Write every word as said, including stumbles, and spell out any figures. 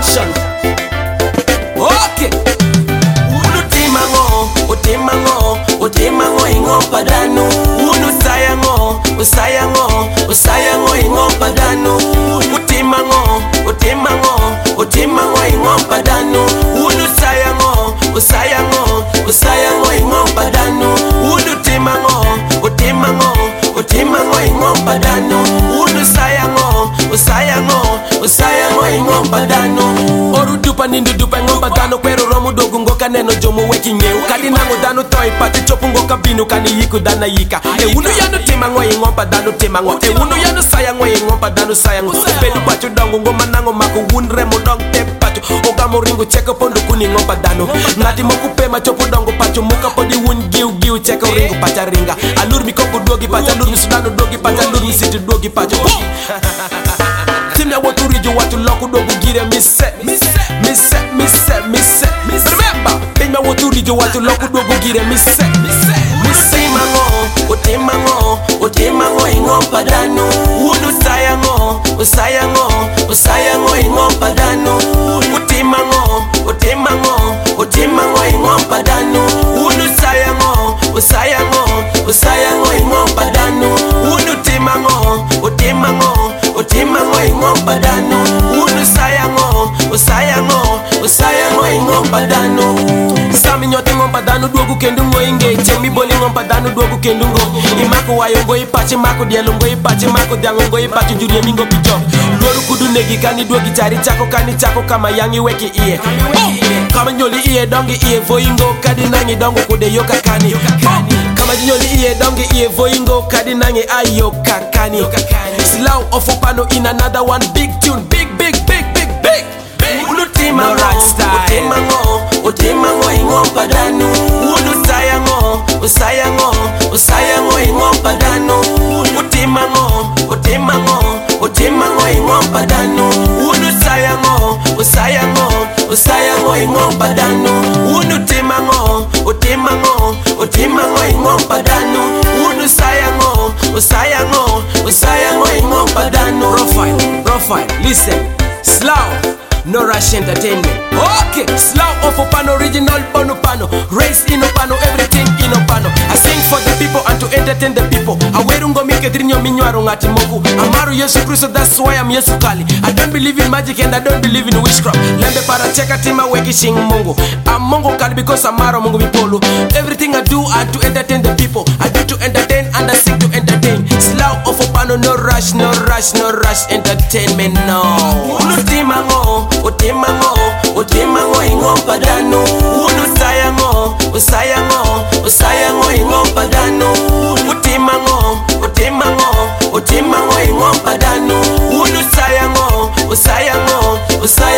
production. Okay. Unu timango, utimango, utimango ingo padano. Unu sayango, usayango, usayango ingo padano. Utimango, utimango, utimango ingo padano. Unu sayango, usayango, usayango ingo padano. Unu timango, utimango, utimango ingo padano. Unu sayango, usayango, usayango ingo padano. Oru dupa nindu dupa ingo padano. Kwero romu dogu ngoka neno jomo weki ngeu. Kadi nango dano toi pati chopu ngoka binu kani yiku dana yika. E unu yano timango ingo padano timango. E unu yano sayango ingo padano sayango. Pelu pacho dango ngoma nango maku unre mo dong te pacho. Oga mo ringo cheko pondu kuni ingo padano. Ngati mo kupe ma chopu dango pacho muka podi un giu giu cheko ringo pacha ringa. Alur mi koko dogi pacha alur mi sudano dogi pacha alur mi city dogi pacho. Timya watu rijo watu loku dogu gire mi se mi se mi se mi se mi se. Remember, timya watu rijo watu loku dogu gire mi se mi se mi se. Timango, utimango, utimango ingo padano. Unu sayango, usayango, usayango ingo padano. Utimango, utimango, utimango ingo padano. Unu sayango, usayango, usayango ingo padano. Unu timango, utimango, utimango ingo padano. Unu sayango, usayango, usayango ingo padano. Sami nyote ngompa danu duogu kendu ngo inge. Chemi boli ngompa danu duogu kendu ngo. Imako wayo ngo ipache mako dialo ngo ipache mako diango ngo ipache juri mingo pichok. Loru kudu negi kani duogi chari chako kani chako kama yangi weki iye. Kama nyoli iye dongi iye voingo kadi nangi dongo kude yoka kani. Kama nyoli iye dongi iye voingo kadi nangi ayoka kani. Slow off upano in another one big tune. Big big big big big. Unu timango, utimango, utimango ingo padano. Unu sayango, usayango, usayango ingo padano. Utimango, utimango, utimango ingo padano. Unu sayango, usayango, usayango ingo padano. Unu timango, utimango, utimango ingo padano. Unu sayango, usayango, usayango ingo padano. Profile, profile, listen, slow. No rush entertainment. Okay, slow off upano original pano pano. Race in opano, everything in opano. I sing for the people and to entertain the people. Awerungo mike drinyo minywaro ngati moku. Amaru Yesu Kristo, that's why I'm Yesu Kali. I don't believe in magic and I don't believe in witchcraft. Lembe para cheka tima weki shing Mungu. I'm Mungu Kali because Amaro Mungu mipolo. Everything I do I to entertain the people. I do to entertain and I seek to entertain. Slow off upano, no rush, no rush, no rush entertainment, no. Unu timango, utimango, utimango ingo padano. Unu sayango, usayango, usayango ingo padano. Utimango, utimango, utimango ingo padano. Unu sayango, usayango, usayango